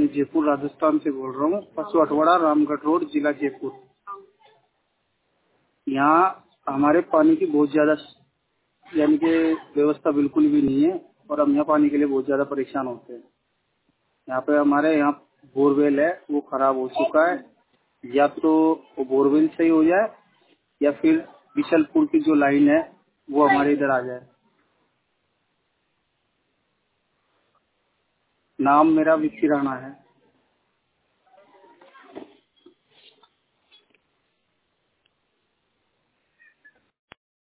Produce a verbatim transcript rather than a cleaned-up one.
Colony Jaipur Rajasthan से बोल रहा हूँ। पशु अठवाड़ा रामगढ़ रोड जिला जयपुर। यहाँ हमारे पानी की बहुत ज्यादा यानी कि व्यवस्था बिल्कुल भी नहीं है और हम यहाँ पानी के लिए बहुत ज्यादा परेशान होते हैं। यहाँ पे हमारे यहाँ बोरवेल है वो खराब हो चुका है, या तो वो बोरवेल सही हो जाए या फिर बिशलपुर की जो लाइन है वो हमारे इधर आ जाए। नाम मेरा विक्की राणा है।